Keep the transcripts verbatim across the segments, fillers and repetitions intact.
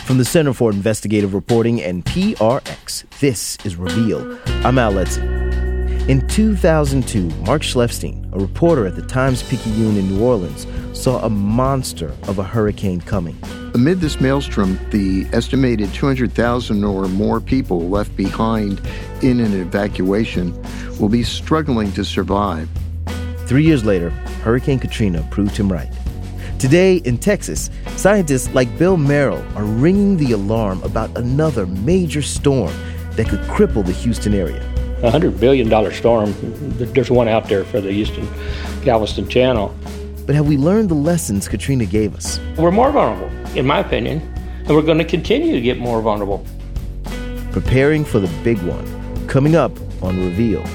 From the Center for Investigative Reporting and P R X, this is Reveal. I'm Al Letson. In two thousand two, Mark Schleifstein, a reporter at the Times-Picayune in New Orleans, saw a monster of a hurricane coming. Amid this maelstrom, the estimated two hundred thousand or more people left behind in an evacuation will be struggling to survive. Three years later, Hurricane Katrina proved him right. Today, in Texas, scientists like Bill Merrill are ringing the alarm about another major storm that could cripple the Houston area. A one hundred billion dollars storm. There's one out there for the Houston-Galveston Channel. But have we learned the lessons Katrina gave us? We're more vulnerable, in my opinion, and we're going to continue to get more vulnerable. Preparing for the big one, coming up on Reveal.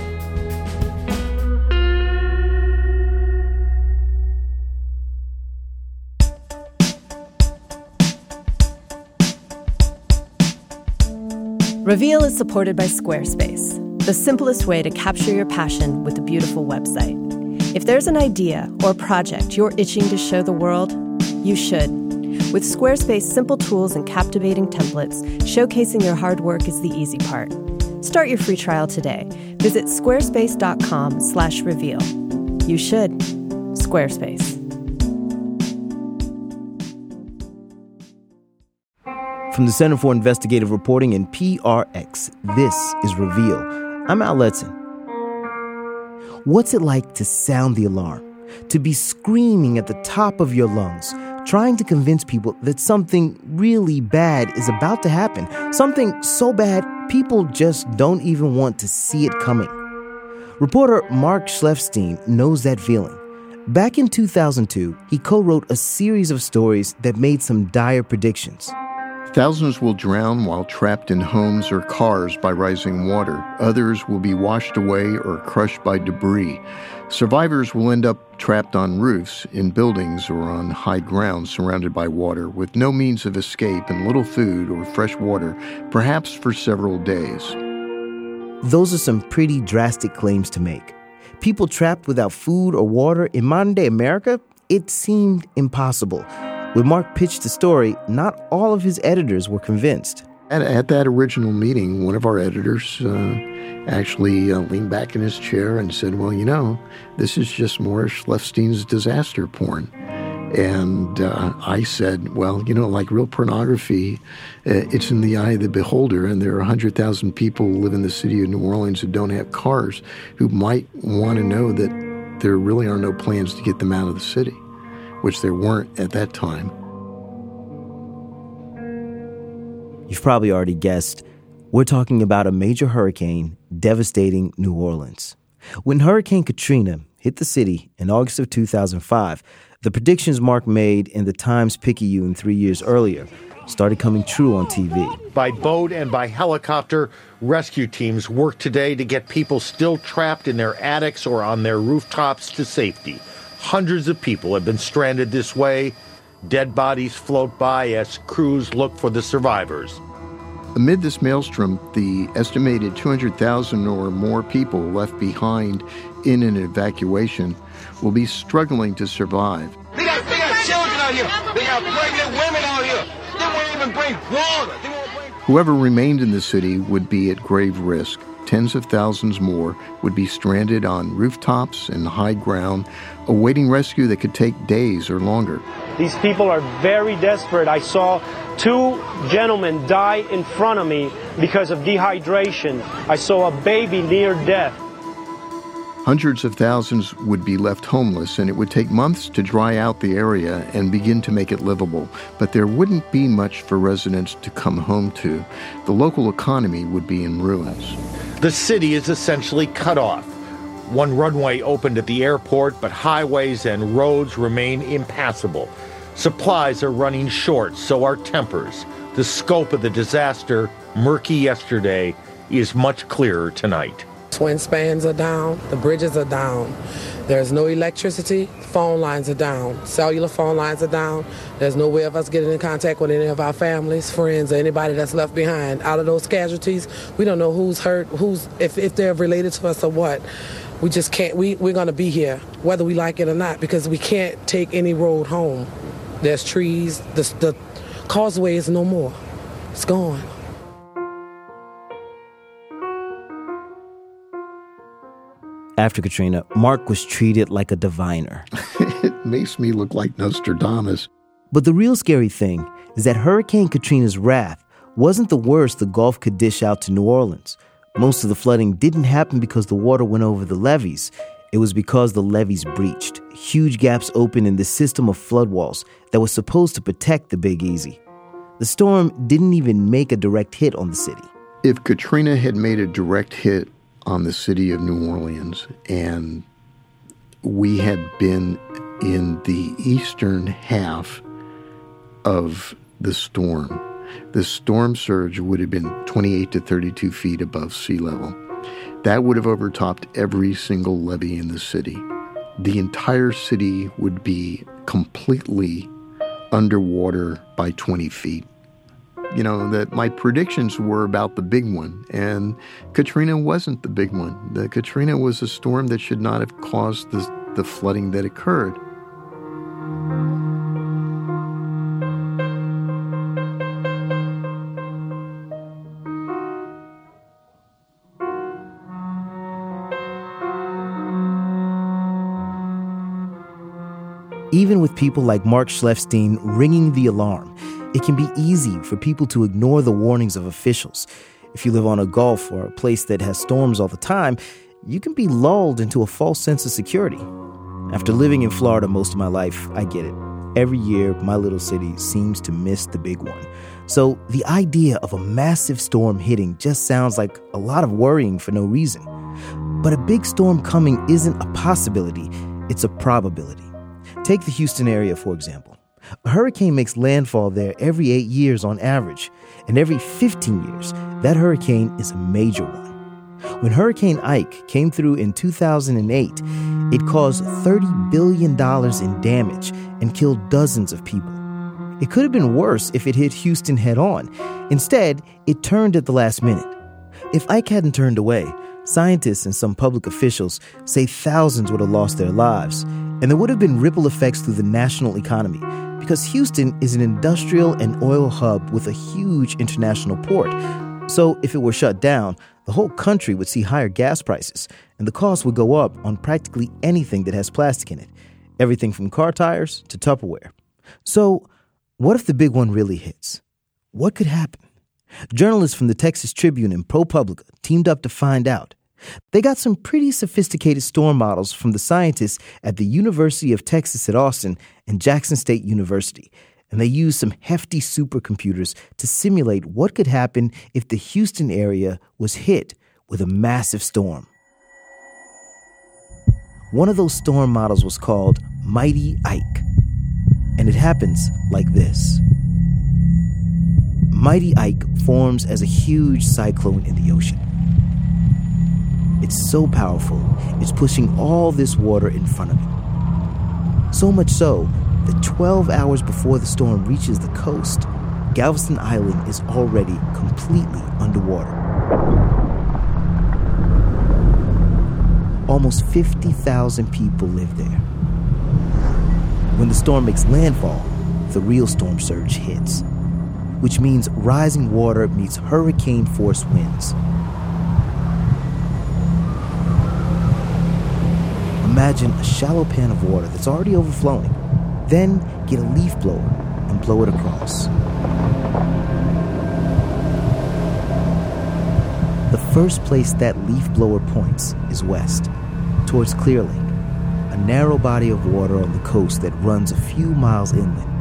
Reveal is supported by Squarespace, the simplest way to capture your passion with a beautiful website. If there's an idea or project you're itching to show the world, you should. With Squarespace simple tools and captivating templates, showcasing your hard work is the easy part. Start your free trial today. Visit squarespace.com slash reveal. You should. Squarespace. From the Center for Investigative Reporting and P R X, this is Reveal. I'm Al Letson. What's it like to sound the alarm, to be screaming at the top of your lungs, trying to convince people that something really bad is about to happen, something so bad people just don't even want to see it coming? Reporter Mark Schleifstein knows that feeling. Back in two thousand two, he co-wrote a series of stories that made some dire predictions. Thousands will drown while trapped in homes or cars by rising water. Others will be washed away or crushed by debris. Survivors will end up trapped on roofs, in buildings, or on high ground surrounded by water with no means of escape and little food or fresh water, perhaps for several days. Those are some pretty drastic claims to make. People trapped without food or water in modern-day America? It seemed impossible. When Mark pitched the story, not all of his editors were convinced. At, at that original meeting, one of our editors uh, actually uh, leaned back in his chair and said, well, you know, this is just more Schleifstein's disaster porn. And uh, I said, well, you know, like real pornography, uh, it's in the eye of the beholder, and there are one hundred thousand people who live in the city of New Orleans who don't have cars who might want to know that there really are no plans to get them out of the city, which there weren't at that time. You've probably already guessed, we're talking about a major hurricane devastating New Orleans. When Hurricane Katrina hit the city in August of two thousand five, the predictions Mark made in the Times-Picayune three years earlier started coming true on T V. By boat and by helicopter, rescue teams work today to get people still trapped in their attics or on their rooftops to safety. Hundreds of people have been stranded this way. Dead bodies float by as crews look for the survivors. Amid this maelstrom, the estimated two hundred thousand or more people left behind in an evacuation will be struggling to survive. They got, they got children out here. They got pregnant women out here. They won't even bring water. They won't bring... Whoever remained in the city would be at grave risk. Tens of thousands more would be stranded on rooftops and high ground, awaiting rescue that could take days or longer. These people are very desperate. I saw two gentlemen die in front of me because of dehydration. I saw a baby near death. Hundreds of thousands would be left homeless, and it would take months to dry out the area and begin to make it livable. But there wouldn't be much for residents to come home to. The local economy would be in ruins. The city is essentially cut off. One runway opened at the airport, but highways and roads remain impassable. Supplies are running short, so are tempers. The scope of the disaster, murky yesterday, is much clearer tonight. Wind spans are down, the bridges are down. There's no electricity, phone lines are down, cellular phone lines are down. There's no way of us getting in contact with any of our families, friends, or anybody that's left behind. Out of those casualties, we don't know who's hurt, who's if, if they're related to us or what. We just can't, we, we're gonna be here, whether we like it or not, because we can't take any road home. There's trees, the, the causeway is no more. It's gone. After Katrina, Mark was treated like a diviner. It makes me look like Nostradamus. But the real scary thing is that Hurricane Katrina's wrath wasn't the worst the Gulf could dish out to New Orleans. Most of the flooding didn't happen because the water went over the levees. It was because the levees breached. Huge gaps opened in the system of floodwalls that was supposed to protect the Big Easy. The storm didn't even make a direct hit on the city. If Katrina had made a direct hit on the city of New Orleans and we had been in the eastern half of the storm, the storm surge would have been twenty-eight to thirty-two feet above sea level. That would have overtopped every single levee in the city. The entire city would be completely underwater by twenty feet. You know, that my predictions were about the big one, and Katrina wasn't the big one. The Katrina was a storm that should not have caused the, the flooding that occurred. Even with people like Mark Schleifstein ringing the alarm, it can be easy for people to ignore the warnings of officials. If you live on a Gulf or a place that has storms all the time, you can be lulled into a false sense of security. After living in Florida most of my life, I get it. Every year, my little city seems to miss the big one. So the idea of a massive storm hitting just sounds like a lot of worrying for no reason. But a big storm coming isn't a possibility, it's a probability. Take the Houston area, for example. A hurricane makes landfall there every eight years on average, and every fifteen years, that hurricane is a major one. When Hurricane Ike came through in two thousand eight, it caused thirty billion dollars in damage and killed dozens of people. It could have been worse if it hit Houston head-on. Instead, it turned at the last minute. If Ike hadn't turned away, scientists and some public officials say thousands would have lost their lives, and there would have been ripple effects through the national economy, because Houston is an industrial and oil hub with a huge international port. So if it were shut down, the whole country would see higher gas prices, and the cost would go up on practically anything that has plastic in it, everything from car tires to Tupperware. So what if the big one really hits? What could happen? Journalists from the Texas Tribune and ProPublica teamed up to find out. They got some pretty sophisticated storm models from the scientists at the University of Texas at Austin and Jackson State University, and they used some hefty supercomputers to simulate what could happen if the Houston area was hit with a massive storm. One of those storm models was called Mighty Ike, and it happens like this. Mighty Ike forms as a huge cyclone in the ocean. It's so powerful, it's pushing all this water in front of it. So much so that twelve hours before the storm reaches the coast, Galveston Island is already completely underwater. Almost fifty thousand people live there. When the storm makes landfall, the real storm surge hits, which means rising water meets hurricane-force winds. Imagine a shallow pan of water that's already overflowing. Then get a leaf blower and blow it across. The first place that leaf blower points is west, towards Clear Lake, a narrow body of water on the coast that runs a few miles inland.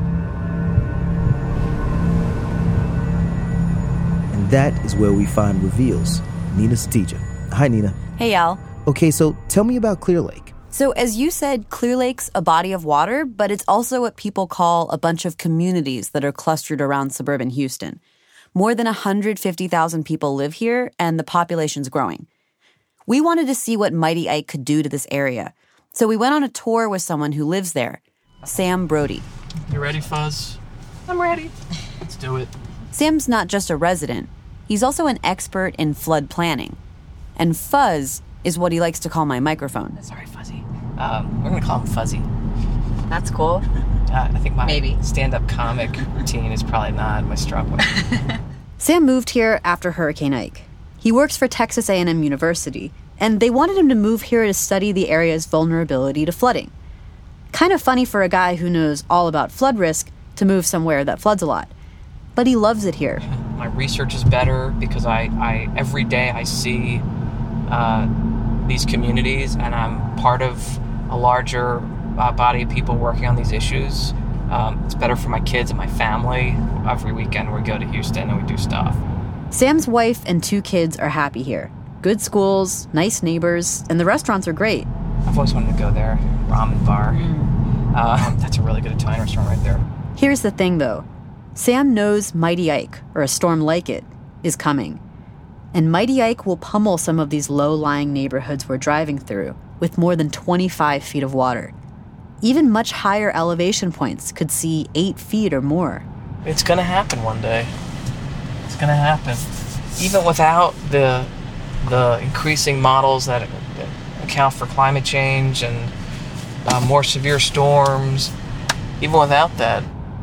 And that is where we find Reveal's Nina Satija. Hi, Nina. Hey, Al. Okay, so tell me about Clear Lake. So as you said, Clear Lake's a body of water, but it's also what people call a bunch of communities that are clustered around suburban Houston. More than one hundred fifty thousand people live here, and the population's growing. We wanted to see what Mighty Ike could do to this area. So we went on a tour with someone who lives there, Sam Brody. You ready, Fuzz? I'm ready. Let's do it. Sam's not just a resident. He's also an expert in flood planning. And Fuzz is what he likes to call my microphone. Sorry, Fuzzy. Um, we're going to call him Fuzzy. That's cool. Uh, I think my Maybe. stand-up comic routine is probably not my strong point. Sam moved here after Hurricane Ike. He works for Texas A and M University, and they wanted him to move here to study the area's vulnerability to flooding. Kind of funny for a guy who knows all about flood risk to move somewhere that floods a lot. But he loves it here. My research is better because I, I every day I see uh, these communities, and I'm part of a larger uh, body of people working on these issues. Um, it's better for my kids and my family. Every weekend we go to Houston and we do stuff. Sam's wife and two kids are happy here. Good schools, nice neighbors, and the restaurants are great. I've always wanted to go there. Ramen bar. Mm. Uh, that's a really good Italian restaurant right there. Here's the thing, though. Sam knows Mighty Ike, or a storm like it, is coming. And Mighty Ike will pummel some of these low-lying neighborhoods we're driving through with more than twenty-five feet of water. Even much higher elevation points could see eight feet or more. It's going to happen one day. It's going to happen. Even without the the increasing models that account for climate change and uh, more severe storms, even without that.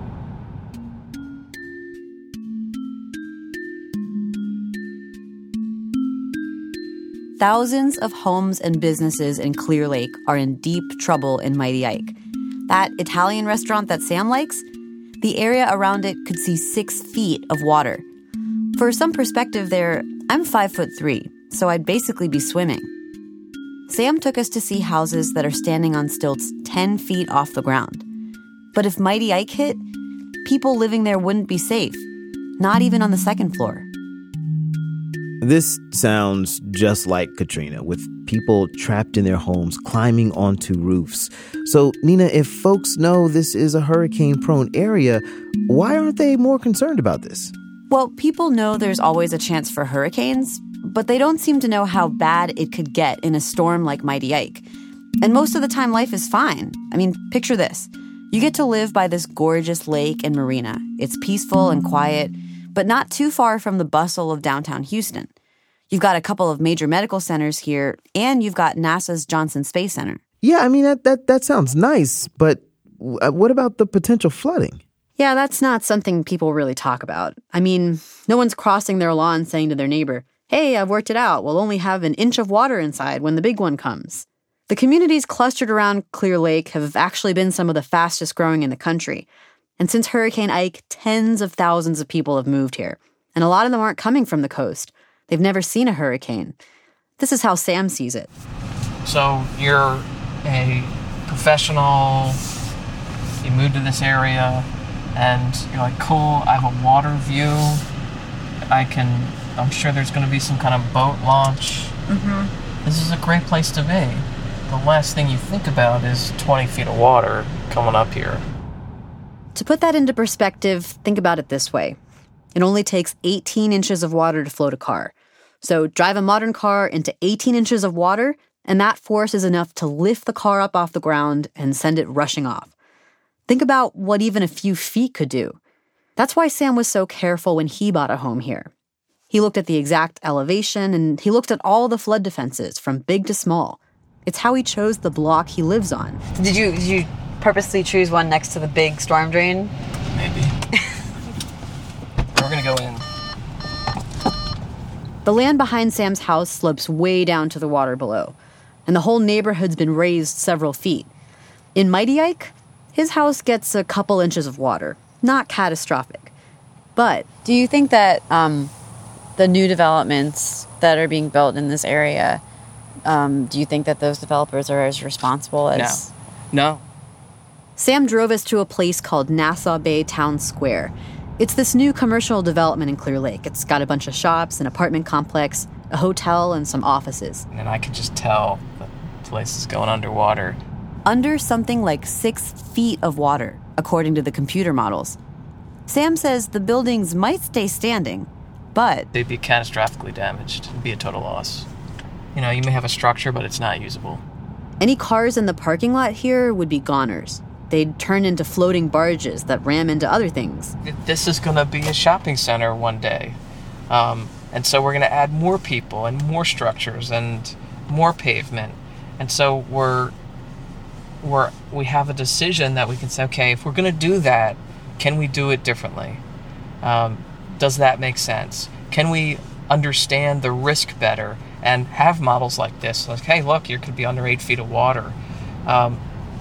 Thousands of homes and businesses in Clear Lake are in deep trouble in Mighty Ike. That Italian restaurant that Sam likes, the area around it could see six feet of water. For some perspective there, I'm five foot three, so I'd basically be swimming. Sam took us to see houses that are standing on stilts ten feet off the ground. But if Mighty Ike hit, people living there wouldn't be safe, not even on the second floor. This sounds just like Katrina, with people trapped in their homes climbing onto roofs. So, Nina, if folks know this is a hurricane-prone area, why aren't they more concerned about this? Well, people know there's always a chance for hurricanes, but they don't seem to know how bad it could get in a storm like Mighty Ike. And most of the time, life is fine. I mean, picture this. You get to live by this gorgeous lake and marina. It's peaceful and quiet, but not too far from the bustle of downtown Houston. You've got a couple of major medical centers here, and you've got NASA's Johnson Space Center. Yeah, I mean, that, that, that sounds nice, but what about the potential flooding? Yeah, that's not something people really talk about. I mean, no one's crossing their lawn saying to their neighbor, hey, I've worked it out. We'll only have an inch of water inside when the big one comes. The communities clustered around Clear Lake have actually been some of the fastest growing in the country. And since Hurricane Ike, tens of thousands of people have moved here. And a lot of them aren't coming from the coast. They've never seen a hurricane. This is how Sam sees it. So you're a professional, you moved to this area, and you're like, cool, I have a water view. I can, I'm sure there's going to be some kind of boat launch. Mm-hmm. This is a great place to be. The last thing you think about is twenty feet of water coming up here. To put that into perspective, think about it this way. It only takes eighteen inches of water to float a car. So drive a modern car into eighteen inches of water, and that force is enough to lift the car up off the ground and send it rushing off. Think about what even a few feet could do. That's why Sam was so careful when he bought a home here. He looked at the exact elevation, and he looked at all the flood defenses, from big to small. It's how he chose the block he lives on. Did you, did you purposely choose one next to the big storm drain? Maybe. We're going to go in. The land behind Sam's house slopes way down to the water below, and the whole neighborhood's been raised several feet. In Mighty Ike, his house gets a couple inches of water. Not catastrophic. But do you think that um, the new developments that are being built in this area, um, do you think that those developers are as responsible as... No. No. Sam drove us to a place called Nassau Bay Town Square. It's this new commercial development in Clear Lake. It's got a bunch of shops, an apartment complex, a hotel, and some offices. And I could just tell the place is going underwater. Under something like six feet of water, according to the computer models. Sam says the buildings might stay standing, but... they'd be catastrophically damaged. It'd be a total loss. You know, you may have a structure, but it's not usable. Any cars in the parking lot here would be goners. They'd turn into floating barges that ram into other things. This is going to be a shopping center one day. Um, and so we're going to add more people and more structures and more pavement. And so we're where we have a decision that we can say, okay, if we're going to do that, can we do it differently? Um, does that make sense? Can we understand the risk better and have models like this? Like, hey, look, you could be under eight feet of water. Um,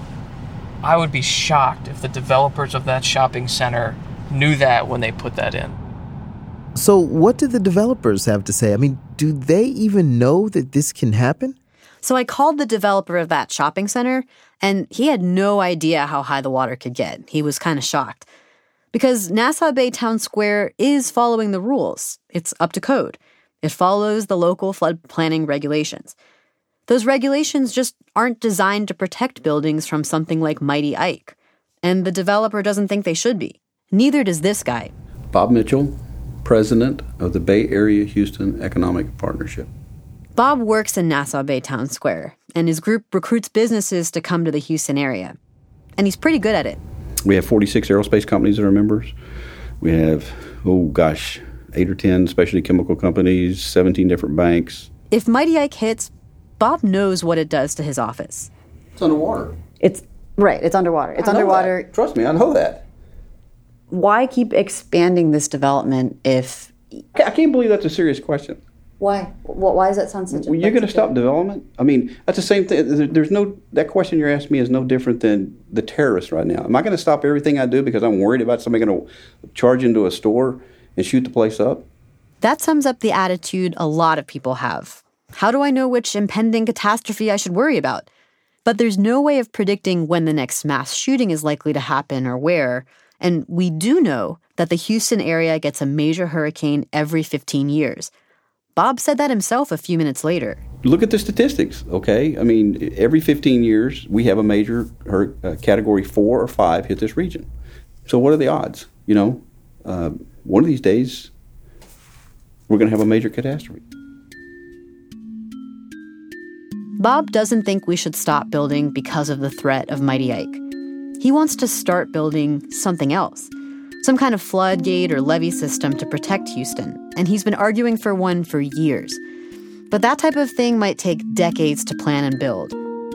I would be shocked if the developers of that shopping center knew that when they put that in. So what do the developers have to say? I mean, do they even know that this can happen? So I called the developer of that shopping center, and he had no idea how high the water could get. He was kind of shocked. Because Nassau Bay Town Square is following the rules. It's up to code. It follows the local flood planning regulations. Those regulations just aren't designed to protect buildings from something like Mighty Ike. And the developer doesn't think they should be. Neither does this guy. Bob Mitchell, president of the Bay Area Houston Economic Partnership. Bob works in Nassau Bay Town Square, and his group recruits businesses to come to the Houston area. And he's pretty good at it. We have forty-six aerospace companies that are members. We have, oh gosh, eight or ten specialty chemical companies, seventeen different banks. If Mighty Ike hits, Bob knows what it does to his office. It's underwater. It's, right, it's underwater. It's I know underwater. that. Trust me, I know that. Why keep expanding this development if... I can't believe that's a serious question. Why? Why does that sound such a... Well, you're going to stop development? I mean, that's the same thing. There's no... That question you're asking me is no different than the terrorists right now. Am I going to stop everything I do because I'm worried about somebody going to charge into a store and shoot the place up? That sums up the attitude a lot of people have. How do I know which impending catastrophe I should worry about? But there's no way of predicting when the next mass shooting is likely to happen or where. And we do know that the Houston area gets a major hurricane every fifteen years. Bob said that himself a few minutes later. Look at the statistics, okay? I mean, every fifteen years, we have a major hur- uh, category four or five hit this region. So what are the odds? You know, uh, one of these days, we're going to have a major catastrophe. Bob doesn't think we should stop building because of the threat of Mighty Ike. He wants to start building something else, some kind of floodgate or levee system to protect Houston, and he's been arguing for one for years. But that type of thing might take decades to plan and build.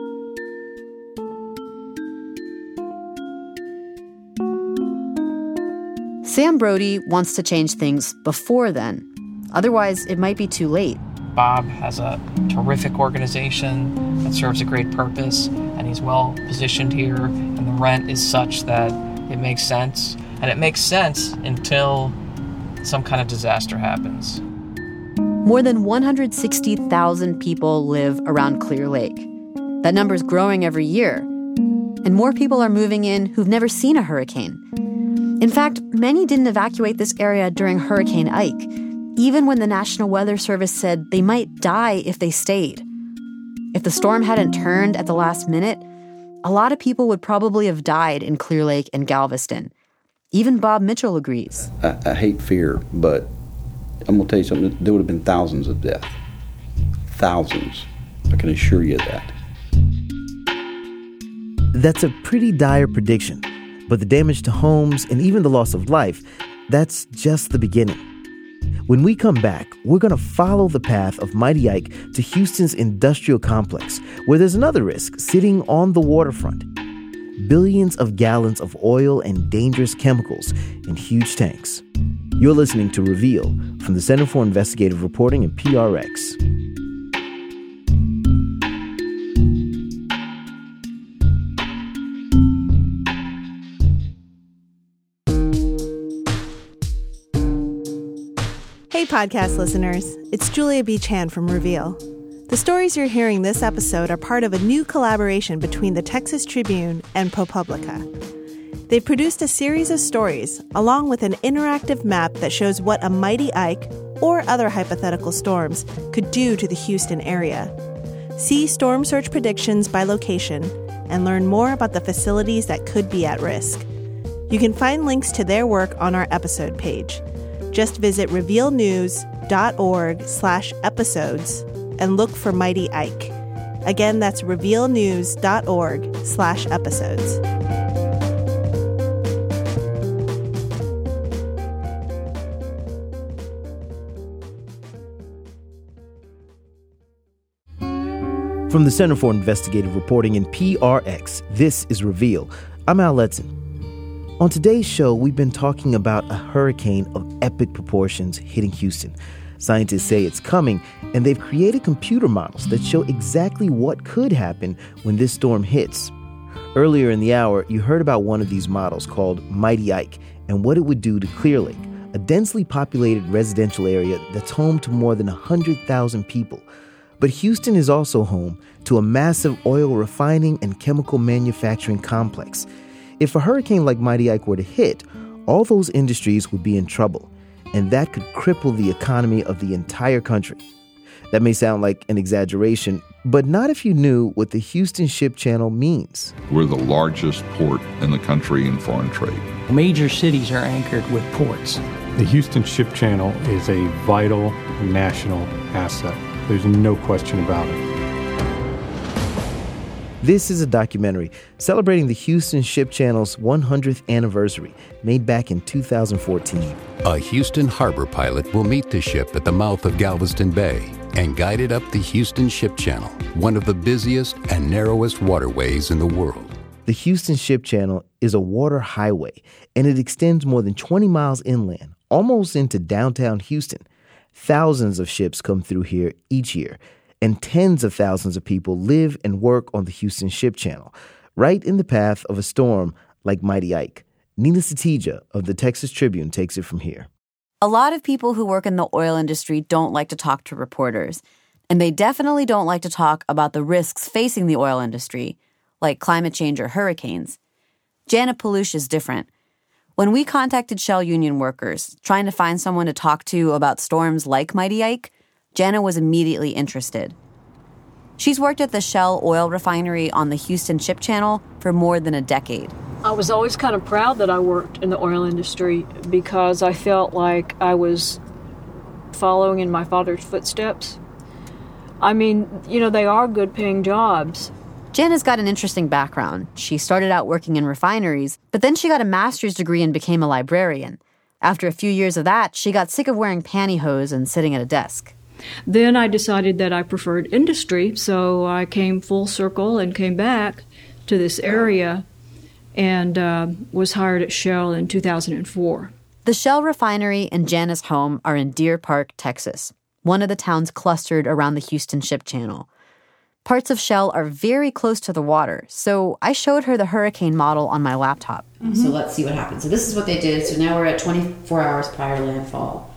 Sam Brody wants to change things before then. Otherwise, it might be too late. Bob has a terrific organization that serves a great purpose, and he's well positioned here, and the rent is such that it makes sense. And it makes sense until some kind of disaster happens. More than one hundred sixty thousand people live around Clear Lake. That number's growing every year. And more people are moving in who've never seen a hurricane. In fact, many didn't evacuate this area during Hurricane Ike, even when the National Weather Service said they might die if they stayed. If the storm hadn't turned at the last minute, a lot of people would probably have died in Clear Lake and Galveston. Even Bob Mitchell agrees. I, I hate fear, but I'm going to tell you something. There would have been thousands of deaths. Thousands. I can assure you that. That's a pretty dire prediction. But the damage to homes and even the loss of life, that's just the beginning. When we come back, we're going to follow the path of Mighty Ike to Houston's industrial complex, where there's another risk sitting on the waterfront. Billions of gallons of oil and dangerous chemicals in huge tanks. You're listening to Reveal from the Center for Investigative Reporting and P R X. Hey, podcast listeners. It's Julia B. Chan from Reveal. The stories you're hearing this episode are part of a new collaboration between the Texas Tribune and ProPublica. They've produced a series of stories along with an interactive map that shows what a Mighty Ike or other hypothetical storms could do to the Houston area. See storm surge predictions by location and learn more about the facilities that could be at risk. You can find links to their work on our episode page. Just visit revealnews.org slash episodes and look for Mighty Ike. Again, that's revealnews.org slash episodes. From the Center for Investigative Reporting in P R X, this is Reveal. I'm Al Letson. On today's show, we've been talking about a hurricane of epic proportions hitting Houston. Scientists say it's coming, and they've created computer models that show exactly what could happen when this storm hits. Earlier in the hour, you heard about one of these models called Mighty Ike and what it would do to Clear Lake, a densely populated residential area that's home to more than one hundred thousand people. But Houston is also home to a massive oil refining and chemical manufacturing complex. If a hurricane like Mighty Ike were to hit, all those industries would be in trouble, and that could cripple the economy of the entire country. That may sound like an exaggeration, but not if you knew what the Houston Ship Channel means. We're the largest port in the country in foreign trade. Major cities are anchored with ports. The Houston Ship Channel is a vital national asset. There's no question about it. This is a documentary celebrating the Houston Ship Channel's one hundredth anniversary, made back in two thousand fourteen. A Houston harbor pilot will meet the ship at the mouth of Galveston Bay and guide it up the Houston Ship Channel, one of the busiest and narrowest waterways in the world. The Houston Ship Channel is a water highway, and it extends more than twenty miles inland, almost into downtown Houston. Thousands of ships come through here each year, and tens of thousands of people live and work on the Houston Ship Channel, right in the path of a storm like Mighty Ike. Nina Satija of the Texas Tribune takes it from here. A lot of people who work in the oil industry don't like to talk to reporters, and they definitely don't like to talk about the risks facing the oil industry, like climate change or hurricanes. Jana Palouche is different. When we contacted Shell union workers, trying to find someone to talk to about storms like Mighty Ike, Jana was immediately interested. She's worked at the Shell oil refinery on the Houston Ship Channel for more than a decade. I was always kind of proud that I worked in the oil industry because I felt like I was following in my father's footsteps. I mean, you know, they are good-paying jobs. Jana's got an interesting background. She started out working in refineries, but then she got a master's degree and became a librarian. After a few years of that, she got sick of wearing pantyhose and sitting at a desk. Then I decided that I preferred industry, so I came full circle and came back to this area and uh, was hired at Shell in two thousand four. The Shell refinery and Jana's home are in Deer Park, Texas, one of the towns clustered around the Houston Ship Channel. Parts of Shell are very close to the water, so I showed her the hurricane model on my laptop. Mm-hmm. So let's see what happens. So this is what they did. So now we're at twenty-four hours prior to landfall.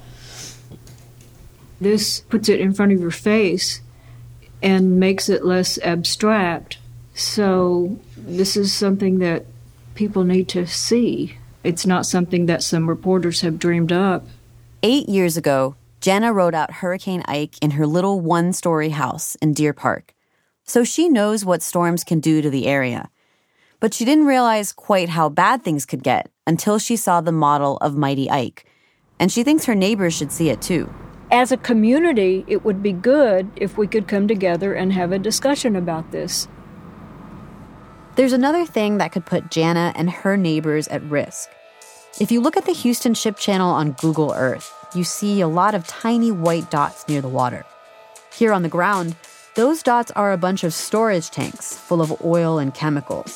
This puts it in front of your face and makes it less abstract. So this is something that people need to see. It's not something that some reporters have dreamed up. Eight years ago, Jana wrote out Hurricane Ike in her little one-story house in Deer Park. So she knows what storms can do to the area. But she didn't realize quite how bad things could get until she saw the model of Mighty Ike. And she thinks her neighbors should see it too. As a community, it would be good if we could come together and have a discussion about this. There's another thing that could put Jana and her neighbors at risk. If you look at the Houston Ship Channel on Google Earth, you see a lot of tiny white dots near the water. Here on the ground, those dots are a bunch of storage tanks full of oil and chemicals.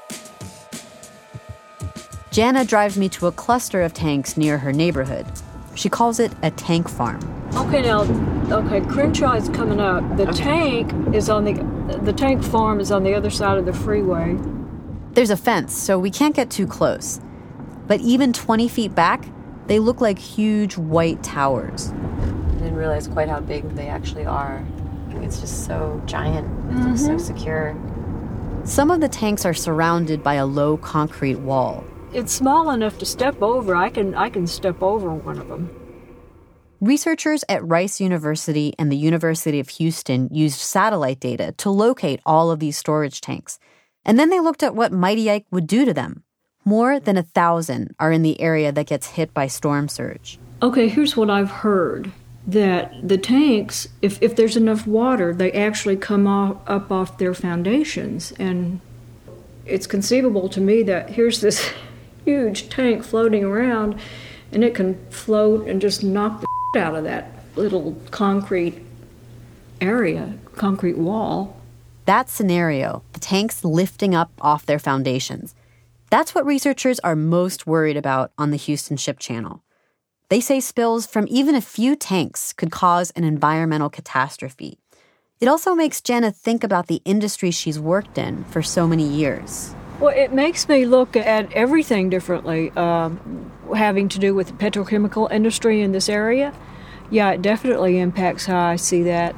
Jana drives me to a cluster of tanks near her neighborhood. She calls it a tank farm. Okay, now, okay, Crenshaw is coming up. The okay. tank is on the, the tank farm is on the other side of the freeway. There's a fence, so we can't get too close. But even twenty feet back, they look like huge white towers. I didn't realize quite how big they actually are. It's just so giant, mm-hmm. It's so secure. Some of the tanks are surrounded by a low concrete wall. It's small enough to step over. I can I can step over one of them. Researchers at Rice University and the University of Houston used satellite data to locate all of these storage tanks. And then they looked at what Mighty Ike would do to them. More than a thousand are in the area that gets hit by storm surge. Okay, here's what I've heard. That the tanks, if, if there's enough water, they actually come off, up off their foundations. And it's conceivable to me that here's this huge tank floating around, and it can float and just knock the out of that little concrete area, concrete wall. That scenario, the tanks lifting up off their foundations, that's what researchers are most worried about on the Houston Ship Channel. They say spills from even a few tanks could cause an environmental catastrophe. It also makes Jenna think about the industry she's worked in for so many years. Well, it makes me look at everything differently, um, having to do with the petrochemical industry in this area. Yeah, it definitely impacts how I see that.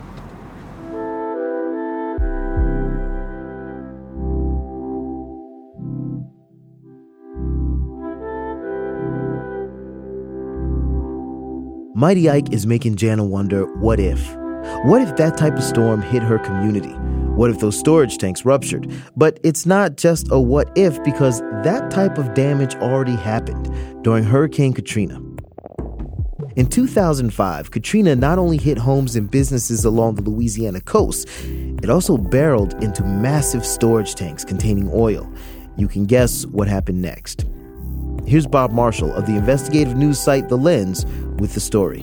Mighty Ike is making Jana wonder, what if? What if that type of storm hit her community? What if those storage tanks ruptured? But it's not just a what if, because that type of damage already happened during Hurricane Katrina. In two thousand five, Katrina not only hit homes and businesses along the Louisiana coast, it also barreled into massive storage tanks containing oil. You can guess what happened next. Here's Bob Marshall of the investigative news site The Lens with the story.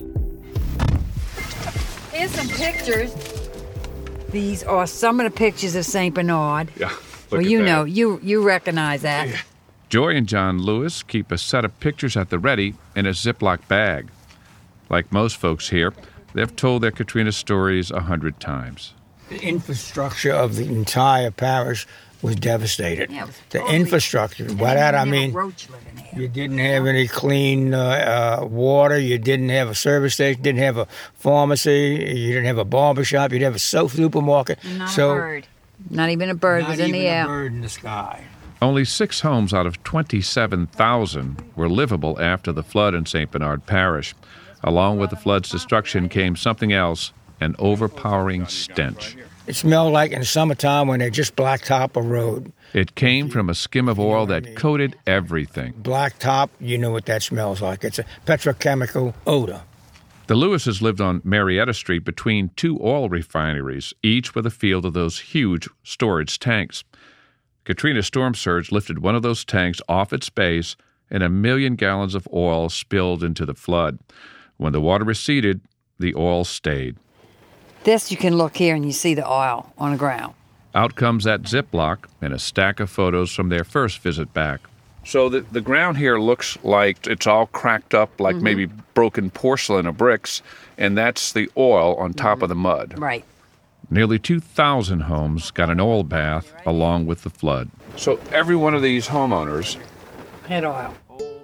Here's some pictures. These are some of the pictures of Saint Bernard. Yeah, look well, at you that. know, you you recognize that. Yeah. Joy and John Lewis keep a set of pictures at the ready in a Ziploc bag. Like most folks here, they've told their Katrina stories a hundred times. The infrastructure of the entire parish was devastated. Yeah, it was the totally, infrastructure. By that I mean, you didn't have any clean uh, uh, water. You didn't have a service station. Didn't have a pharmacy. You didn't have a barbershop. You didn't have a soap supermarket. Not so, a bird. Not even a bird not was in the air. Not even a bird in the sky. Only six homes out of twenty-seven thousand were livable after the flood in Saint Bernard Parish. Along with the flood's destruction came something else, an overpowering stench. It smelled like in the summertime when they just blacktop a road. It came from a skim of oil that coated everything. Blacktop, you know what that smells like. It's a petrochemical odor. The Lewises lived on Marietta Street between two oil refineries, each with a field of those huge storage tanks. Katrina's storm surge lifted one of those tanks off its base, and a million gallons of oil spilled into the flood. When the water receded, the oil stayed. This, you can look here and you see the oil on the ground. Out comes that Ziploc and a stack of photos from their first visit back. So the, the ground here looks like it's all cracked up, like mm-hmm. maybe broken porcelain or bricks, and that's the oil on top mm-hmm. of the mud. Right. Nearly two thousand homes got an oil bath along with the flood. So every one of these homeowners had oil.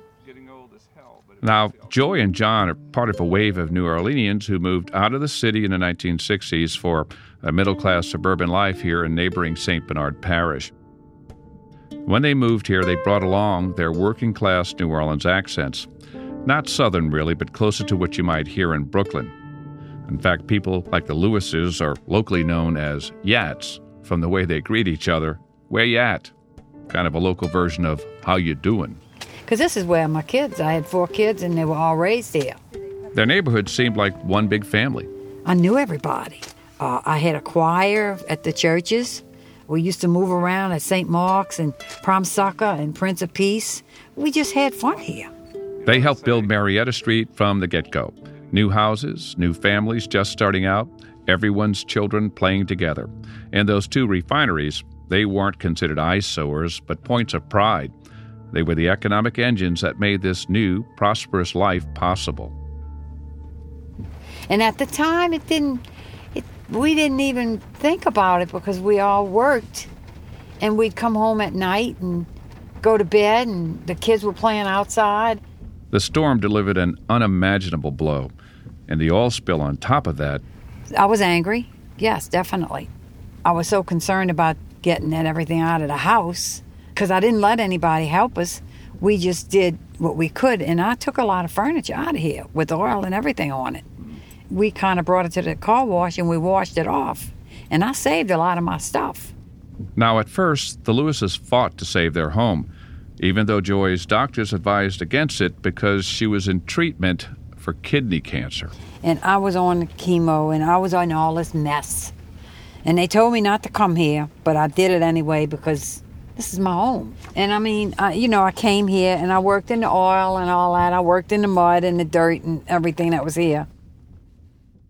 Now, Joy and John are part of a wave of New Orleanians who moved out of the city in the nineteen sixties for a middle-class suburban life here in neighboring Saint Bernard Parish. When they moved here, they brought along their working-class New Orleans accents. Not Southern, really, but closer to what you might hear in Brooklyn. In fact, people like the Lewises are locally known as Yats, from the way they greet each other. Where you at? Kind of a local version of how you doing. Because this is where my kids, I had four kids and they were all raised here. Their neighborhood seemed like one big family. I knew everybody. Uh, I had a choir at the churches. We used to move around at Saint Mark's and Prom Sucker and Prince of Peace. We just had fun here. They helped build Marietta Street from the get-go. New houses, new families just starting out, everyone's children playing together. And those two refineries, they weren't considered eyesores, but points of pride. They were the economic engines that made this new, prosperous life possible. And at the time, it didn't, it, we didn't even think about it because we all worked. And we'd come home at night and go to bed, and the kids were playing outside. The storm delivered an unimaginable blow. And the oil spill on top of that. I was angry. Yes, definitely. I was so concerned about getting that everything out of the house because I didn't let anybody help us. We just did what we could, and I took a lot of furniture out of here with oil and everything on it. We kind of brought it to the car wash, and we washed it off, and I saved a lot of my stuff. Now, at first, the Lewises fought to save their home, even though Joy's doctors advised against it because she was in treatment for kidney cancer. And I was on chemo, and I was on all this mess. And they told me not to come here, but I did it anyway because this is my home. And I mean, I, you know, I came here and I worked in the oil and all that. I worked in the mud and the dirt and everything that was here.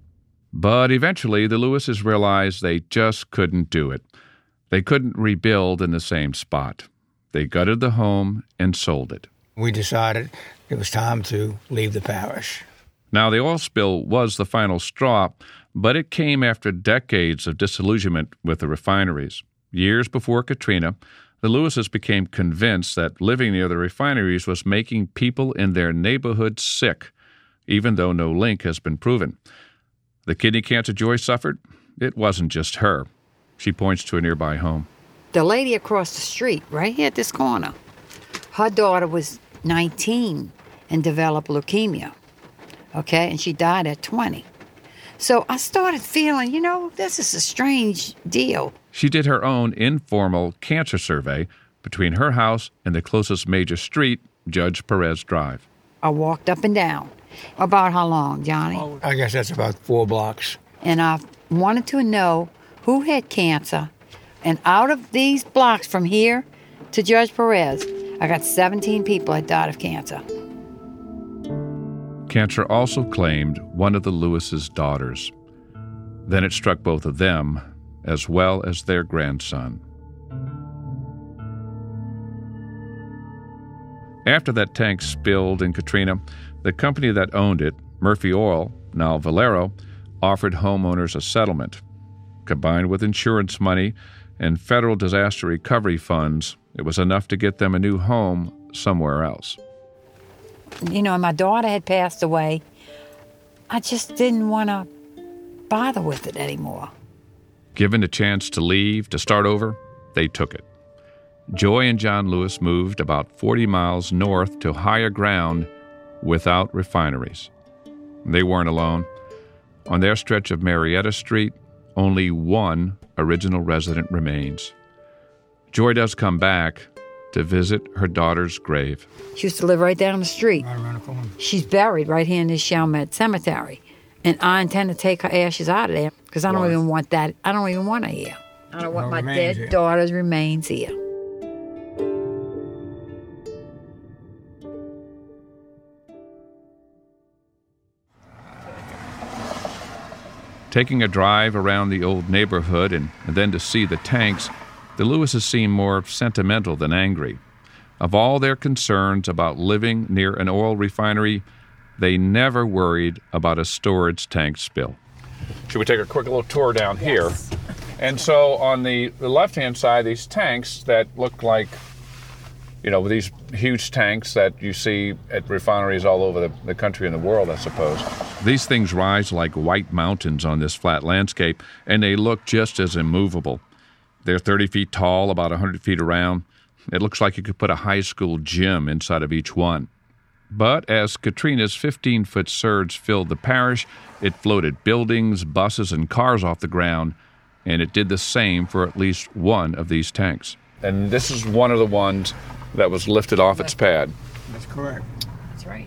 But eventually, the Lewises realized they just couldn't do it. They couldn't rebuild in the same spot. They gutted the home and sold it. We decided it was time to leave the parish. Now, the oil spill was the final straw, but it came after decades of disillusionment with the refineries. Years before Katrina, the Lewises became convinced that living near the refineries was making people in their neighborhood sick, even though no link has been proven. The kidney cancer Joy suffered, it wasn't just her. She points to a nearby home. The lady across the street, right here at this corner, her daughter was nineteen and developed leukemia, okay? And she died at twenty. So I started feeling, you know, this is a strange deal. She did her own informal cancer survey between her house and the closest major street, Judge Perez Drive. I walked up and down. About how long, Johnny? I guess that's about four blocks. And I wanted to know who had cancer. And out of these blocks from here to Judge Perez, I got seventeen people that died of cancer. Cancer also claimed one of the Lewis's daughters. Then it struck both of them, as well as their grandson. After that tank spilled in Katrina, the company that owned it, Murphy Oil, now Valero, offered homeowners a settlement. Combined with insurance money and federal disaster recovery funds, it was enough to get them a new home somewhere else. You know, my daughter had passed away. I just didn't want to bother with it anymore. Given the chance to leave, to start over, they took it. Joy and John Lewis moved about forty miles north to higher ground without refineries. They weren't alone. On their stretch of Marietta Street, only one original resident remains. Joy does come back to visit her daughter's grave. She used to live right down the street. Right around the corner. She's buried right here in this Chalmette Cemetery. And I intend to take her ashes out of there because I don't Right. even want that. I don't even want her here. I don't want No my remains dead here. daughter's remains here. Taking a drive around the old neighborhood and, and then to see the tanks, the Lewises seem more sentimental than angry. Of all their concerns about living near an oil refinery, they never worried about a storage tank spill. Should we take a quick little tour down here? And so on the, the left-hand side, these tanks that look like, you know, these huge tanks that you see at refineries all over the, the country and the world, I suppose. These things rise like white mountains on this flat landscape, and they look just as immovable. They're thirty feet tall, about one hundred feet around. It looks like you could put a high school gym inside of each one. But as Katrina's fifteen-foot surge filled the parish, it floated buildings, buses, and cars off the ground, and it did the same for at least one of these tanks. And this is one of the ones that was lifted off its pad. That's correct. That's right.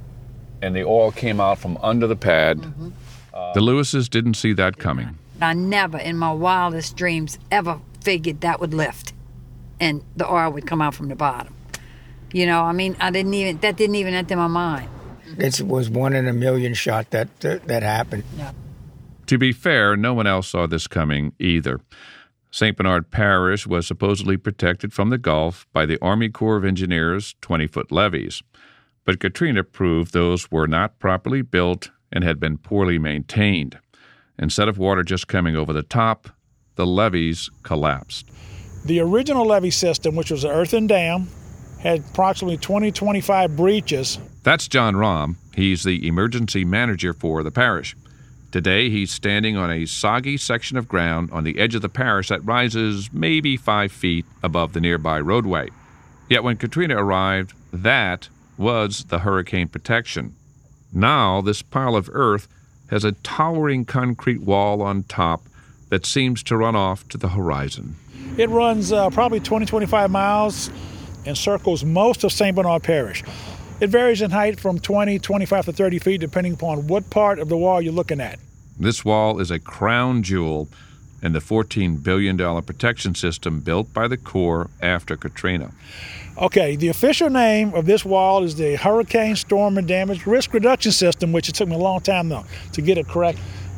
And the oil came out from under the pad. Mm-hmm. Uh, the Lewises didn't see that coming. I never in my wildest dreams ever figured that would lift and the oil would come out from the bottom. You know, I mean, I didn't even, that didn't even enter my mind. It was one in a million shot that uh, that happened. Yeah. To be fair, no one else saw this coming either. Saint Bernard Parish was supposedly protected from the Gulf by the Army Corps of Engineers' twenty-foot levees. But Katrina proved those were not properly built and had been poorly maintained. Instead of water just coming over the top, the levees collapsed. The original levee system, which was an earthen dam, had approximately twenty, twenty-five breaches. That's John Rahm. He's the emergency manager for the parish. Today, he's standing on a soggy section of ground on the edge of the parish that rises maybe five feet above the nearby roadway. Yet when Katrina arrived, that was the hurricane protection. Now, this pile of earth has a towering concrete wall on top that seems to run off to the horizon. It runs uh, probably twenty, twenty-five miles and circles most of Saint Bernard Parish. It varies in height from twenty, twenty-five to thirty feet, depending upon what part of the wall you're looking at. This wall is a crown jewel in the fourteen billion dollars protection system built by the Corps after Katrina. Okay, the official name of this wall is the Hurricane Storm and Damage Risk Reduction System, which it took me a long time, though, to get it correct.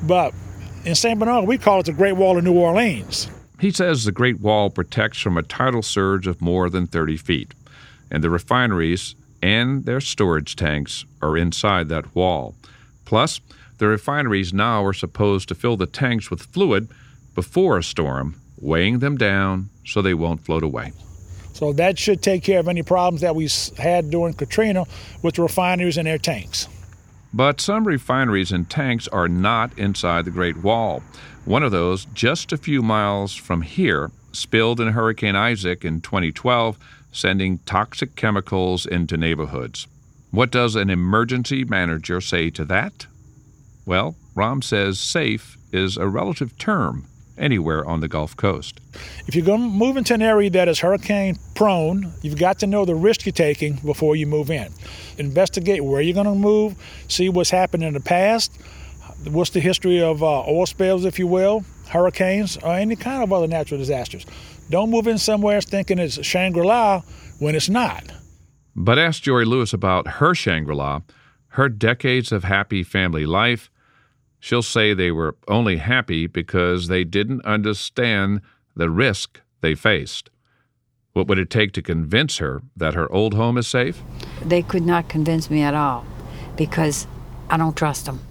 But in Saint Bernard, we call it the Great Wall of New Orleans. He says the Great Wall protects from a tidal surge of more than thirty feet, and the refineries and their storage tanks are inside that wall. Plus, the refineries now are supposed to fill the tanks with fluid before a storm, weighing them down so they won't float away. So that should take care of any problems that we had during Katrina with the refineries and their tanks. But some refineries and tanks are not inside the Great Wall. One of those, just a few miles from here, spilled in Hurricane Isaac in twenty twelve, sending toxic chemicals into neighborhoods. What does an emergency manager say to that? Well, Rahm says safe is a relative term anywhere on the Gulf Coast. If you're going to move into an area that is hurricane prone, you've got to know the risk you're taking before you move in. Investigate where you're going to move, see what's happened in the past, what's the history of uh, oil spills, if you will, hurricanes, or any kind of other natural disasters. Don't move in somewhere thinking it's Shangri-La when it's not. But ask Jory Lewis about her Shangri-La, her decades of happy family life. She'll say they were only happy because they didn't understand the risk they faced. What would it take to convince her that her old home is safe? They could not convince me at all because I don't trust them.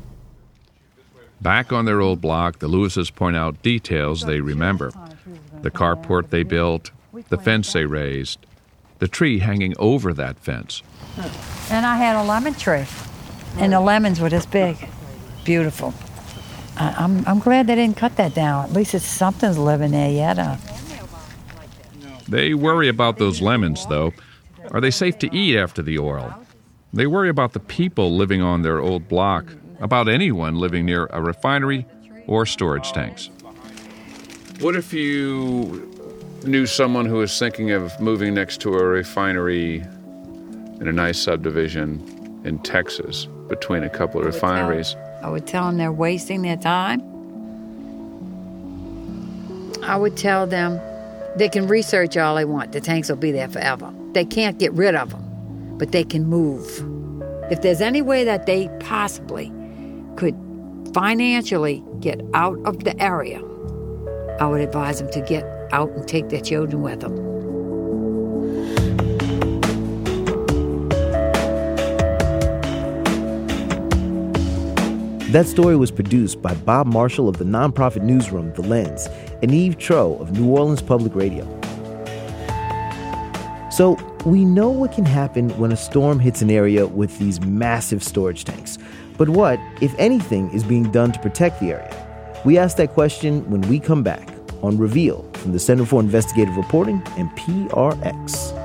Back on their old block, the Lewises point out details they remember. The carport they built, the fence they raised, the tree hanging over that fence. And I had a lemon tree, and the lemons were this big. Beautiful. I, I'm I'm glad they didn't cut that down. At least it's something's living there yet. Uh. They worry about those lemons, though. Are they safe to eat after the oil? They worry about the people living on their old block, about anyone living near a refinery or storage tanks. What if you knew someone who was thinking of moving next to a refinery in a nice subdivision in Texas between a couple of refineries? I would tell them they're wasting their time. I would tell them they can research all they want. The tanks will be there forever. They can't get rid of them, but they can move. If there's any way that they possibly could financially get out of the area, I would advise them to get out and take their children with them. That story was produced by Bob Marshall of the nonprofit newsroom The Lens and Eve Troeh of New Orleans Public Radio. So we know what can happen when a storm hits an area with these massive storage tanks. But what, if anything, is being done to protect the area? We ask that question when we come back on Reveal from the Center for Investigative Reporting and P R X.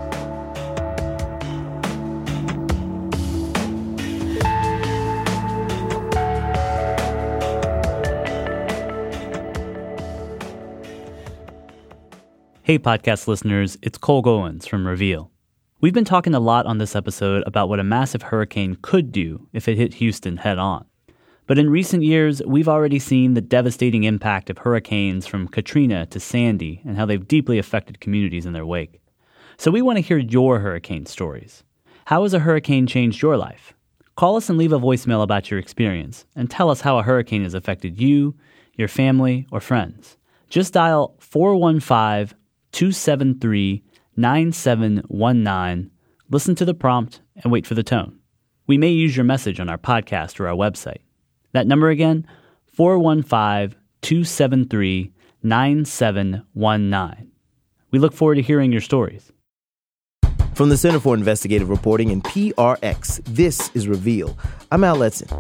Hey podcast listeners, it's Cole Goins from Reveal. We've been talking a lot on this episode about what a massive hurricane could do if it hit Houston head on. But in recent years, we've already seen the devastating impact of hurricanes from Katrina to Sandy and how they've deeply affected communities in their wake. So we want to hear your hurricane stories. How has a hurricane changed your life? Call us and leave a voicemail about your experience and tell us how a hurricane has affected you, your family, or friends. Just dial four one five, two seven three, nine seven one nine, listen to the prompt, and wait for the tone. We may use your message on our podcast or our website. That number again, four one five, two seven three, nine seven one nine. We look forward to hearing your stories. From the Center for Investigative Reporting and P R X, this is Reveal. I'm Al Letson.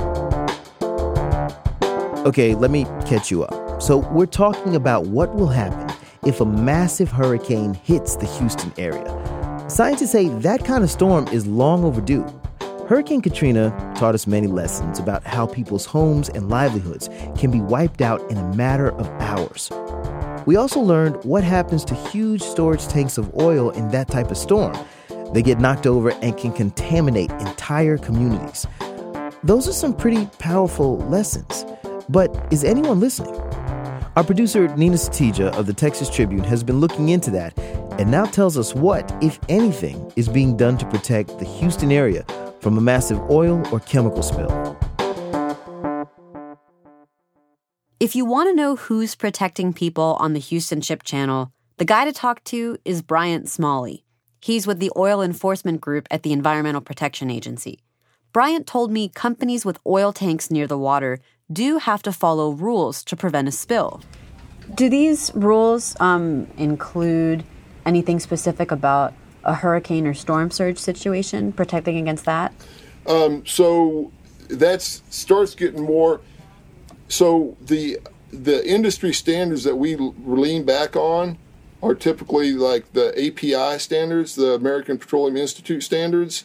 Okay, let me catch you up. So we're talking about what will happen if a massive hurricane hits the Houston area. Scientists say that kind of storm is long overdue. Hurricane Katrina taught us many lessons about how people's homes and livelihoods can be wiped out in a matter of hours. We also learned what happens to huge storage tanks of oil in that type of storm. They get knocked over and can contaminate entire communities. Those are some pretty powerful lessons. But is anyone listening? Our producer, Nina Satija of the Texas Tribune, has been looking into that and now tells us what, if anything, is being done to protect the Houston area from a massive oil or chemical spill. If you want to know who's protecting people on the Houston Ship Channel, the guy to talk to is Bryant Smalley. He's with the Oil Enforcement Group at the Environmental Protection Agency. Bryant told me companies with oil tanks near the water do have to follow rules to prevent a spill. Do these rules um, include anything specific about a hurricane or storm surge situation, protecting against that? Um, so that starts getting more. So the the industry standards that we lean back on are typically like the A P I standards, the American Petroleum Institute standards.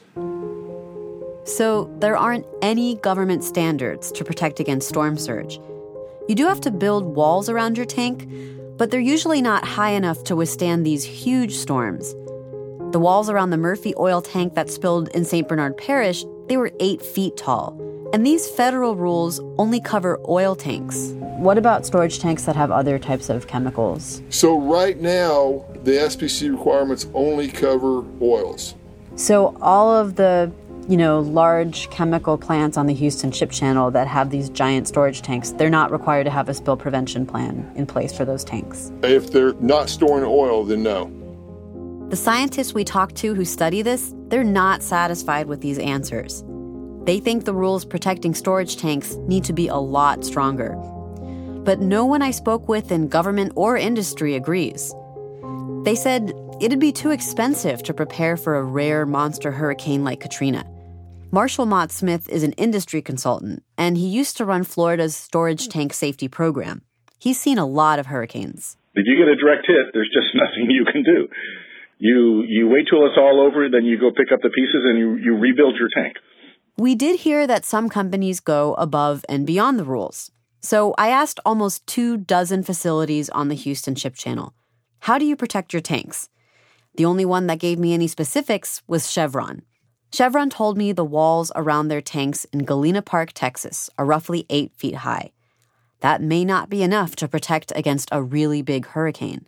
So there aren't any government standards to protect against storm surge. You do have to build walls around your tank, but they're usually not high enough to withstand these huge storms. The walls around the Murphy oil tank that spilled in Saint Bernard Parish, they were eight feet tall. And these federal rules only cover oil tanks. What about storage tanks that have other types of chemicals? So right now, the S P C requirements only cover oils. So all of the, you know, large chemical plants on the Houston Ship Channel that have these giant storage tanks, they're not required to have a spill prevention plan in place for those tanks. If they're not storing oil, then no. The scientists we talked to who study this, they're not satisfied with these answers. They think the rules protecting storage tanks need to be a lot stronger. But no one I spoke with in government or industry agrees. They said it'd be too expensive to prepare for a rare monster hurricane like Katrina. Marshall Mott Smith is an industry consultant, and he used to run Florida's storage tank safety program. He's seen a lot of hurricanes. If you get a direct hit, there's just nothing you can do. You you wait till it's all over, then you go pick up the pieces and you, you rebuild your tank. We did hear that some companies go above and beyond the rules. So I asked almost two dozen facilities on the Houston Ship Channel, how do you protect your tanks? The only one that gave me any specifics was Chevron. Chevron told me the walls around their tanks in Galena Park, Texas, are roughly eight feet high. That may not be enough to protect against a really big hurricane.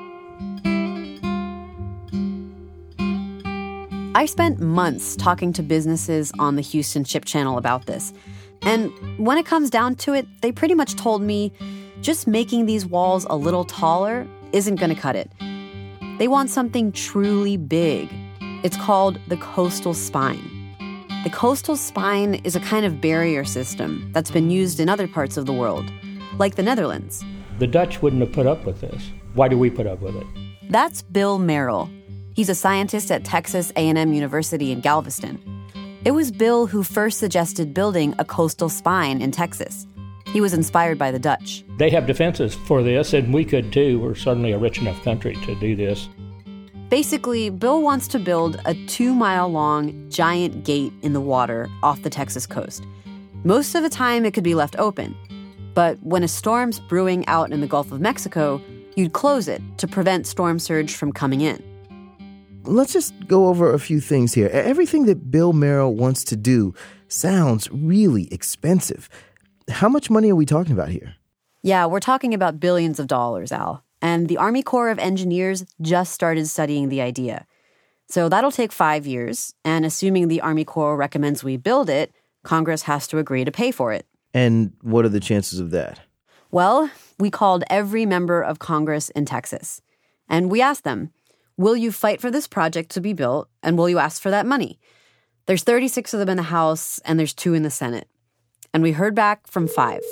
I spent months talking to businesses on the Houston Ship Channel about this. And when it comes down to it, they pretty much told me just making these walls a little taller isn't going to cut it. They want something truly big. It's called the coastal spine. The coastal spine is a kind of barrier system that's been used in other parts of the world, like the Netherlands. The Dutch wouldn't have put up with this. Why do we put up with it? That's Bill Merrill. He's a scientist at Texas A and M University in Galveston. It was Bill who first suggested building a coastal spine in Texas. He was inspired by the Dutch. They have defenses for this, and we could too. We're certainly a rich enough country to do this. Basically, Bill wants to build a two-mile-long giant gate in the water off the Texas coast. Most of the time, it could be left open. But when a storm's brewing out in the Gulf of Mexico, you'd close it to prevent storm surge from coming in. Let's just go over a few things here. Everything that Bill Merrill wants to do sounds really expensive. How much money are we talking about here? Yeah, we're talking about billions of dollars, Al. And the Army Corps of Engineers just started studying the idea. So that'll take five years, and assuming the Army Corps recommends we build it, Congress has to agree to pay for it. And what are the chances of that? Well, we called every member of Congress in Texas, and we asked them, will you fight for this project to be built, and will you ask for that money? There's thirty-six of them in the House, and there's two in the Senate. And we heard back from five.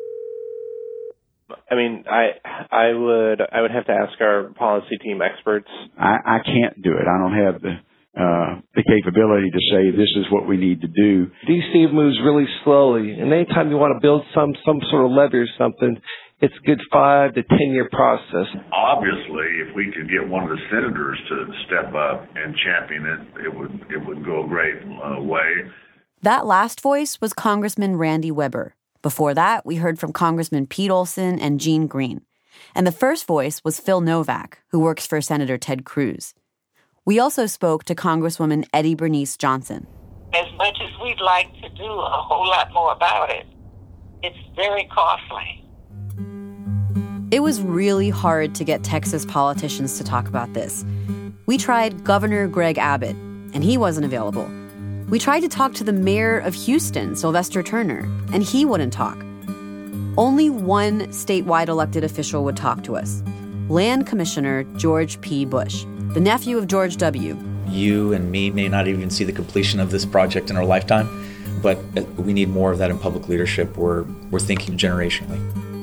I mean, I I would I would have to ask our policy team experts. I, I can't do it. I don't have the uh, the capability to say this is what we need to do. D C moves really slowly, and anytime you want to build some some sort of levee or something, it's a good five to ten year process. Obviously, if we could get one of the senators to step up and champion it, it would it would go a great uh, way. That last voice was Congressman Randy Weber. Before that, we heard from Congressman Pete Olson and Gene Green. And the first voice was Phil Novak, who works for Senator Ted Cruz. We also spoke to Congresswoman Eddie Bernice Johnson. As much as we'd like to do a whole lot more about it, it's very costly. It was really hard to get Texas politicians to talk about this. We tried Governor Greg Abbott, and he wasn't available. We tried to talk to the mayor of Houston, Sylvester Turner, and he wouldn't talk. Only one statewide elected official would talk to us. Land Commissioner George P. Bush, the nephew of George W. You and me may not even see the completion of this project in our lifetime, but we need more of that in public leadership. We're, we're thinking generationally.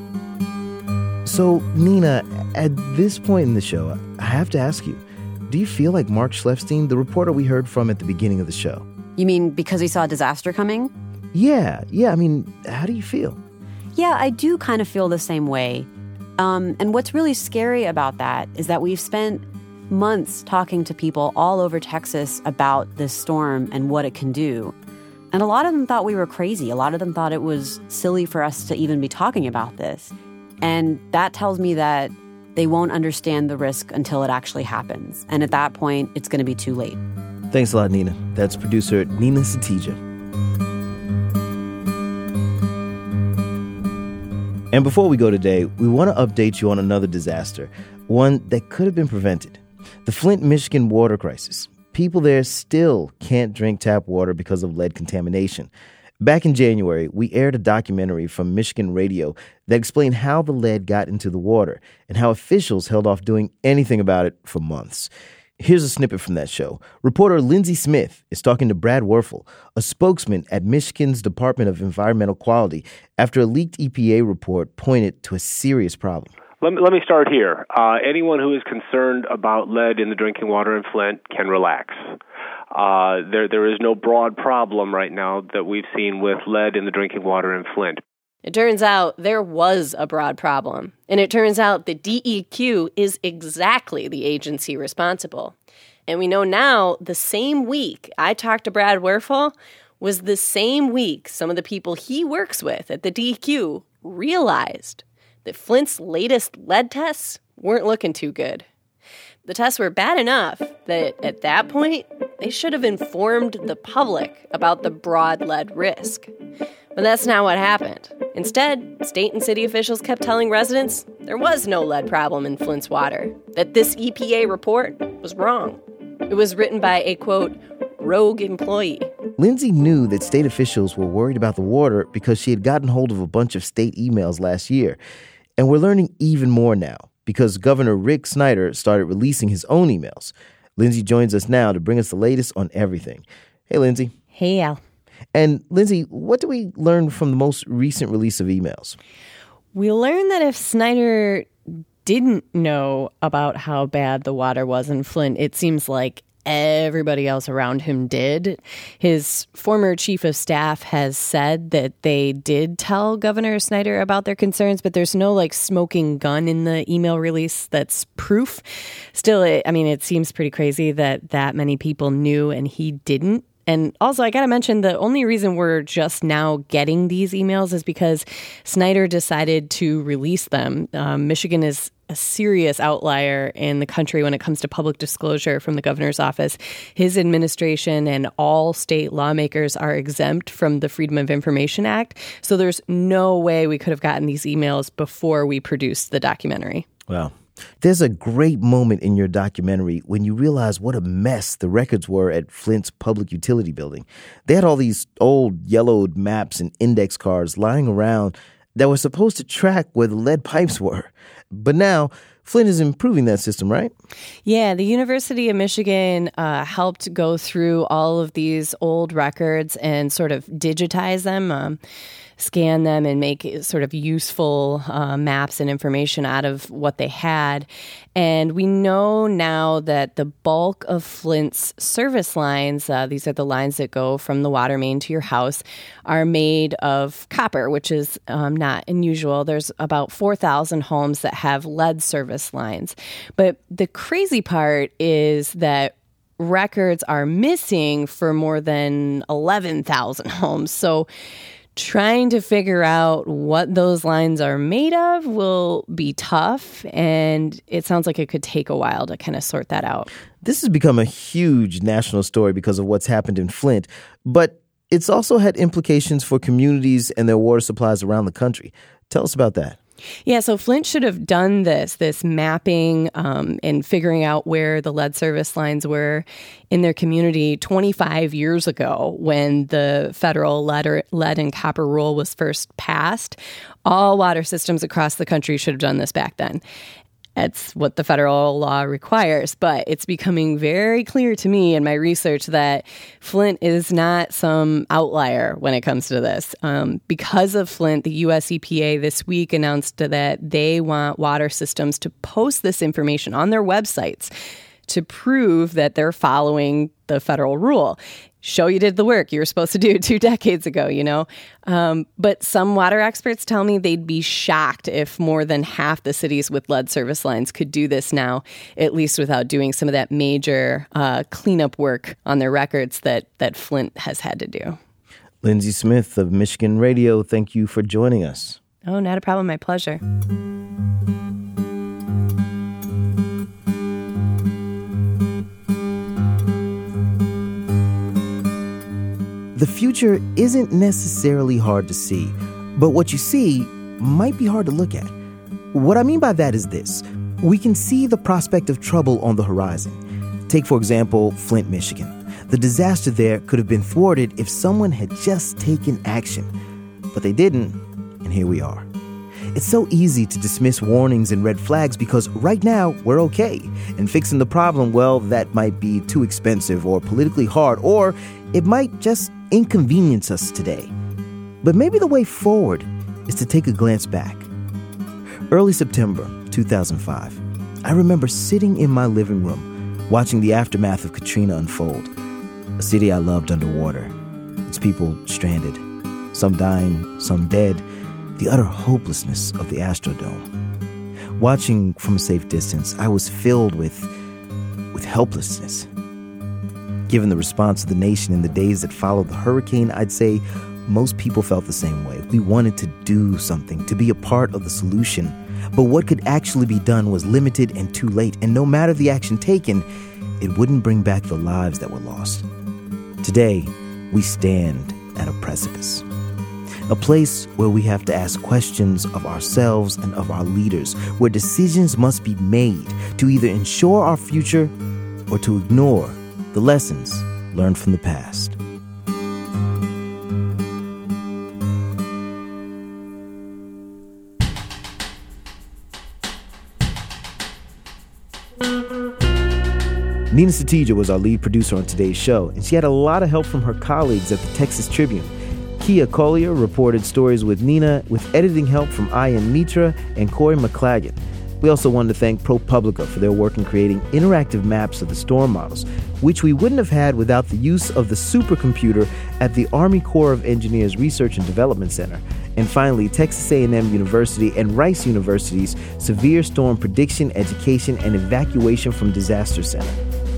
So, Nina, at this point in the show, I have to ask you, do you feel like Mark Schleifstein, the reporter we heard from at the beginning of the show? You mean because he saw a disaster coming? Yeah, yeah. I mean, how do you feel? Yeah, I do kind of feel the same way. Um, and what's really scary about that is that we've spent months talking to people all over Texas about this storm and what it can do. And a lot of them thought we were crazy. A lot of them thought it was silly for us to even be talking about this. And that tells me that they won't understand the risk until it actually happens. And at that point, it's going to be too late. Thanks a lot, Nina. That's producer Nina Satija. And before we go today, we want to update you on another disaster, one that could have been prevented. The Flint, Michigan water crisis. People there still can't drink tap water because of lead contamination. Back in January, we aired a documentary from Michigan Radio that explained how the lead got into the water and how officials held off doing anything about it for months. Here's a snippet from that show. Reporter Lindsay Smith is talking to Brad Werfel, a spokesman at Michigan's Department of Environmental Quality, after a leaked E P A report pointed to a serious problem. Let me, let me start here. Uh, anyone who is concerned about lead in the drinking water in Flint can relax. Uh, there, there is no broad problem right now that we've seen with lead in the drinking water in Flint. It turns out there was a broad problem. And it turns out the D E Q is exactly the agency responsible. And we know now the same week I talked to Brad Werfel was the same week some of the people he works with at the D E Q realized that Flint's latest lead tests weren't looking too good. The tests were bad enough that at that point, they should have informed the public about the broad lead risk. But that's not what happened. Instead, state and city officials kept telling residents there was no lead problem in Flint's water, that this E P A report was wrong. It was written by a, quote, rogue employee. Lindsay knew that state officials were worried about the water because she had gotten hold of a bunch of state emails last year. And we're learning even more now because Governor Rick Snyder started releasing his own emails. Lindsay joins us now to bring us the latest on everything. Hey, Lindsay. Hey, Al. And Lindsay, what do we learn from the most recent release of emails? We learned that if Snyder didn't know about how bad the water was in Flint, it seems like everybody else around him did. His former chief of staff has said that they did tell Governor Snyder about their concerns, but there's no like smoking gun in the email release that's proof. Still, it, I mean, it seems pretty crazy that that many people knew and he didn't. And also, I got to mention, the only reason we're just now getting these emails is because Snyder decided to release them. Um, Michigan is a serious outlier in the country when it comes to public disclosure from the governor's office. His administration and all state lawmakers are exempt from the Freedom of Information Act. So there's no way we could have gotten these emails before we produced the documentary. Wow. There's a great moment in your documentary when you realize what a mess the records were at Flint's public utility building. They had all these old yellowed maps and index cards lying around that were supposed to track where the lead pipes were. But now, Flint is improving that system, right? Yeah, the University of Michigan uh, helped go through all of these old records and sort of digitize them, um, scan them, and make sort of useful uh, maps and information out of what they had. And we know now that the bulk of Flint's service lines, uh, these are the lines that go from the water main to your house, are made of copper, which is um, not unusual. There's about four thousand homes that have lead service lines. But the crazy part is that records are missing for more than eleven thousand homes. So trying to figure out what those lines are made of will be tough, and it sounds like it could take a while to kind of sort that out. This has become a huge national story because of what's happened in Flint, but it's also had implications for communities and their water supplies around the country. Tell us about that. Yeah, so Flint should have done this, this mapping um, and figuring out where the lead service lines were in their community twenty-five years ago when the federal lead, or, lead and copper rule was first passed. All water systems across the country should have done this back then. That's what the federal law requires, but it's becoming very clear to me in my research that Flint is not some outlier when it comes to this. Um, because of Flint, the U S E P A this week announced that they want water systems to post this information on their websites to prove that they're following the federal rule. Show you did the work you were supposed to do two decades ago, you know? Um, but some water experts tell me they'd be shocked if more than half the cities with lead service lines could do this now, at least without doing some of that major uh, cleanup work on their records that, that Flint has had to do. Lindsay Smith of Michigan Radio, thank you for joining us. Oh, not a problem. My pleasure. The future isn't necessarily hard to see, but what you see might be hard to look at. What I mean by that is this. We can see the prospect of trouble on the horizon. Take, for example, Flint, Michigan. The disaster there could have been thwarted if someone had just taken action. But they didn't, and here we are. It's so easy to dismiss warnings and red flags because right now we're okay. And fixing the problem, well, that might be too expensive or politically hard, or it might just inconvenience us today. But maybe the way forward is to take a glance back. Early September two thousand five, I remember sitting in my living room watching the aftermath of Katrina unfold. A city I loved underwater, its people stranded, some dying, some dead, the utter hopelessness of the Astrodome. Watching from a safe distance, I was filled with, with helplessness. Given the response of the nation in the days that followed the hurricane, I'd say most people felt the same way. We wanted to do something, to be a part of the solution. But what could actually be done was limited and too late. And no matter the action taken, it wouldn't bring back the lives that were lost. Today, we stand at a precipice. A place where we have to ask questions of ourselves and of our leaders, where decisions must be made to either ensure our future or to ignore the lessons learned from the past. Nina Satija was our lead producer on today's show, and she had a lot of help from her colleagues at the Texas Tribune. Kia Collier reported stories with Nina, with editing help from Ian Mitra and Corey McClagan. We also wanted to thank ProPublica for their work in creating interactive maps of the storm models, which we wouldn't have had without the use of the supercomputer at the Army Corps of Engineers Research and Development Center. And finally, Texas A and M University and Rice University's Severe Storm Prediction, Education, and Evacuation from Disaster Center.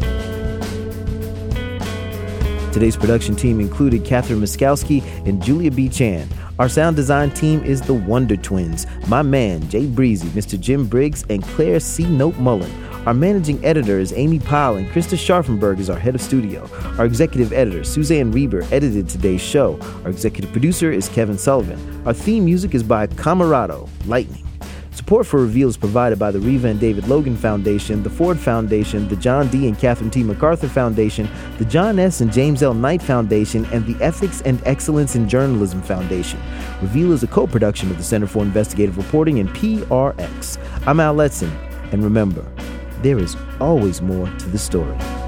Today's production team included Catherine Miskowski and Julia B. Chan. Our sound design team is the Wonder Twins, my man, Jay Breezy, Mister Jim Briggs, and Claire C. Note Mullen. Our managing editor is Amy Powell, and Krista Scharfenberg is our head of studio. Our executive editor, Suzanne Reber, edited today's show. Our executive producer is Kevin Sullivan. Our theme music is by Camerado, Lightning. Support for Reveal is provided by the Reva and David Logan Foundation, the Ford Foundation, the John D. and Catherine T. MacArthur Foundation, the John S. and James L. Knight Foundation, and the Ethics and Excellence in Journalism Foundation. Reveal is a co-production of the Center for Investigative Reporting and P R X. I'm Al Letson, and remember, there is always more to the story.